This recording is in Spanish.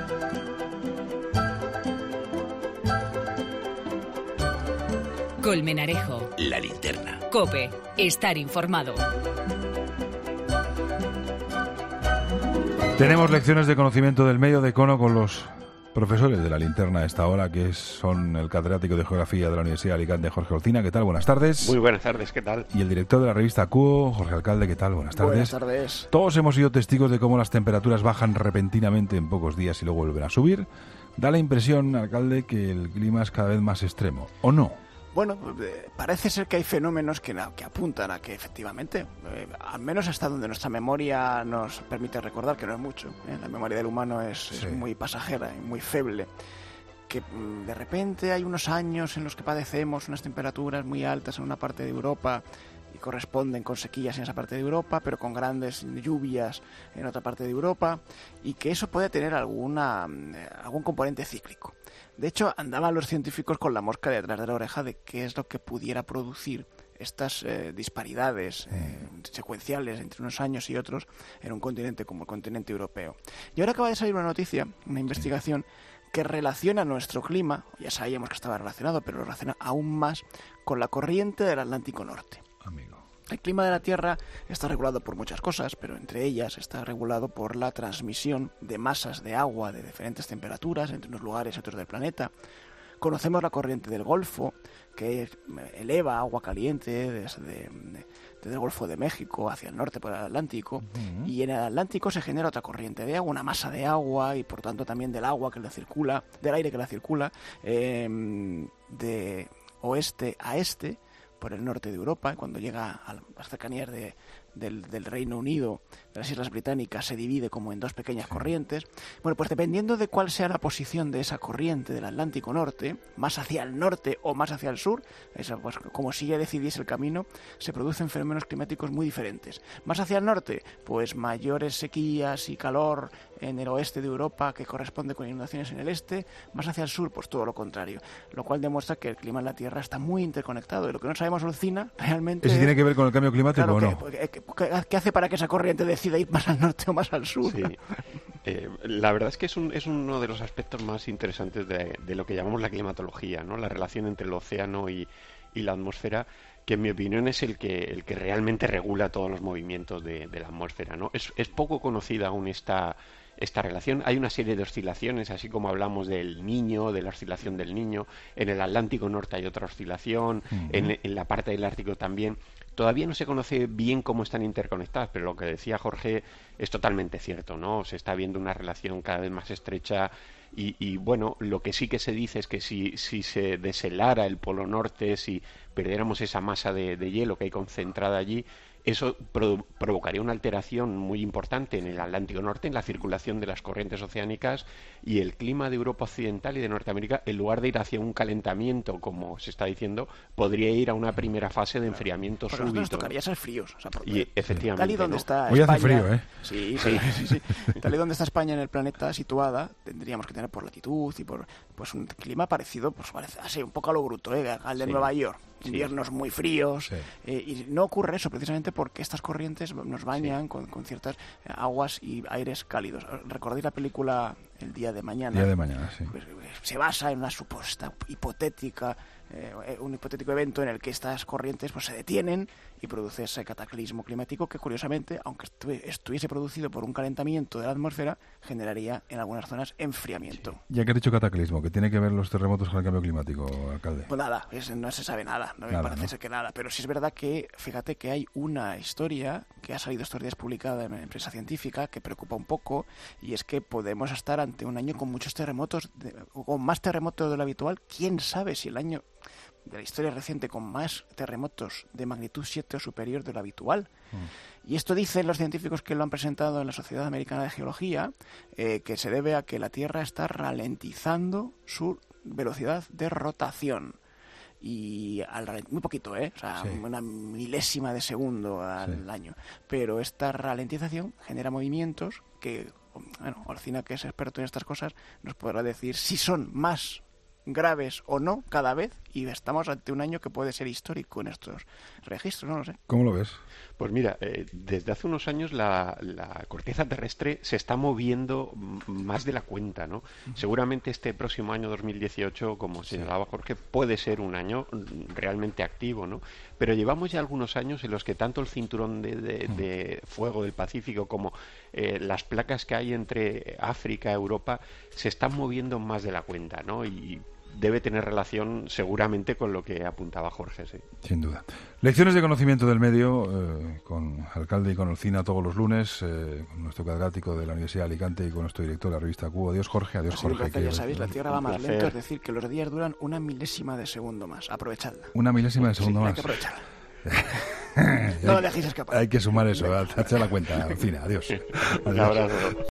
Colmenarejo. La linterna. COPE. Estar informado. Tenemos lecciones de conocimiento del medio de Cono con los profesores de la linterna a esta hora, que son el catedrático de Geografía de la Universidad de Alicante, Jorge Olcina. ¿Qué tal? Buenas tardes. Muy buenas tardes, ¿qué tal? Y el director de la revista Cuo, Jorge Alcalde. ¿Qué tal? Buenas tardes. Buenas tardes. Todos hemos sido testigos de cómo las temperaturas bajan repentinamente en pocos días y luego vuelven a subir. Da la impresión, alcalde, que el clima es cada vez más extremo, ¿o no? Bueno, parece ser que hay fenómenos que apuntan a que efectivamente, al menos hasta donde nuestra memoria nos permite recordar, que no es mucho, la memoria del humano es muy pasajera y muy feble, que de repente hay unos años en los que padecemos unas temperaturas muy altas en una parte de Europa y corresponden con sequías en esa parte de Europa, pero con grandes lluvias en otra parte de Europa, y que eso puede tener algún componente cíclico. De hecho, andaban los científicos con la mosca detrás de la oreja de qué es lo que pudiera producir estas disparidades secuenciales entre unos años y otros en un continente como el continente europeo. Y ahora acaba de salir una noticia, una investigación, que relaciona nuestro clima, ya sabíamos que estaba relacionado, pero lo relaciona aún más con la corriente del Atlántico Norte. Amigo. El clima de la Tierra está regulado por muchas cosas, pero entre ellas está regulado por la transmisión de masas de agua de diferentes temperaturas entre unos lugares y otros del planeta. Conocemos la corriente del Golfo, que eleva agua caliente desde el Golfo de México hacia el norte por el Atlántico, y en el Atlántico se genera otra corriente de agua, una masa de agua, y por tanto también del agua que la circula, del aire que la circula, de oeste a este, por el norte de Europa. Cuando llega a las cercanías del Reino Unido, de las Islas Británicas, se divide como en dos pequeñas corrientes. Bueno, pues dependiendo de cuál sea la posición de esa corriente del Atlántico Norte, más hacia el norte o más hacia el sur, pues como si ella decidiese el camino, se producen fenómenos climáticos muy diferentes. Más hacia el norte, pues mayores sequías y calor en el oeste de Europa, que corresponde con inundaciones en el este. Más hacia el sur, pues todo lo contrario, lo cual demuestra que el clima en la Tierra está muy interconectado, y lo que no sabemos, Olcina, realmente ¿Ese tiene que ver con el cambio climático o no? ¿Qué hace para que esa corriente decida ir más al norte o más al sur? Sí. La verdad es que es uno de los aspectos más interesantes de lo que llamamos la climatología, ¿no? La relación entre el océano y la atmósfera, que en mi opinión es el que realmente regula todos los movimientos de la atmósfera, ¿no? Es poco conocida aún esta relación. Hay una serie de oscilaciones, así como hablamos del Niño, de la oscilación del Niño. En el Atlántico Norte hay otra oscilación, en la parte del Ártico también. Todavía no se conoce bien cómo están interconectadas, pero lo que decía Jorge es totalmente cierto, ¿no? Se está viendo una relación cada vez más estrecha y bueno, lo que sí que se dice es que si se deshelara el Polo Norte, si perdiéramos esa masa de hielo que hay concentrada allí, eso provocaría una alteración muy importante en el Atlántico Norte, en la circulación de las corrientes oceánicas, y el clima de Europa Occidental y de Norteamérica, en lugar de ir hacia un calentamiento, como se está diciendo, podría ir a una primera fase de enfriamiento súbito. Nos tocaría ser fríos. O sea, y efectivamente, tal y donde está hoy España, hace frío, ¿eh? Sí. Tal y donde está España en el planeta situada, tendríamos que tener por latitud y por pues un clima parecido, pues parece así, un poco a lo bruto, al de Nueva York. Inviernos muy fríos, y no ocurre eso precisamente porque estas corrientes nos bañan con ciertas aguas y aires cálidos. ¿Recordáis la película El día de mañana? Día de mañana, sí. Pues, se basa en una supuesta un hipotético evento en el que estas corrientes pues se detienen y produce ese cataclismo climático que, curiosamente, aunque estuviese producido por un calentamiento de la atmósfera, generaría en algunas zonas enfriamiento. Sí. Ya que has dicho cataclismo, ¿qué tiene que ver los terremotos con el cambio climático, alcalde? Pues nada, no se sabe nada, me parece ser que nada, pero sí es verdad que, fíjate que hay una historia que ha salido estos días publicada en una empresa científica que preocupa un poco, y es que podemos estar ante un año con muchos terremotos, con más terremotos de lo habitual. ¿Quién sabe si el año de la historia reciente con más terremotos de magnitud 7 o superior de lo habitual? Y esto dicen los científicos que lo han presentado en la Sociedad Americana de Geología, que se debe a que la Tierra está ralentizando su velocidad de rotación. Y muy poquito, o sea, una milésima de segundo al año. Pero esta ralentización genera movimientos que, bueno, Olcina, que es experto en estas cosas, nos podrá decir si son más graves o no cada vez, y estamos ante un año que puede ser histórico en estos registros, no lo sé. ¿Cómo lo ves? Pues mira, desde hace unos años la corteza terrestre se está moviendo más de la cuenta, ¿no? Seguramente este próximo año 2018, como señalaba Jorge, puede ser un año realmente activo, ¿no? Pero llevamos ya algunos años en los que tanto el cinturón de fuego del Pacífico como las placas que hay entre África y Europa se están moviendo más de la cuenta, ¿no? Y debe tener relación seguramente con lo que apuntaba Jorge, sí. Sin duda. Lecciones de conocimiento del medio con Alcalde y con Olcina todos los lunes, con nuestro catedrático de la Universidad de Alicante y con nuestro director de la revista Cubo. Adiós, Jorge. Adiós, Jorge. Ya sabéis, la Tierra va más lento, es decir, que los días duran 1 milésima de segundo más. Aprovechadla. 1 milésima de segundo más. Hay que aprovecharla. No lo dejéis escapar. Hay que sumar eso, echar la cuenta, Olcina. Adiós. Un abrazo.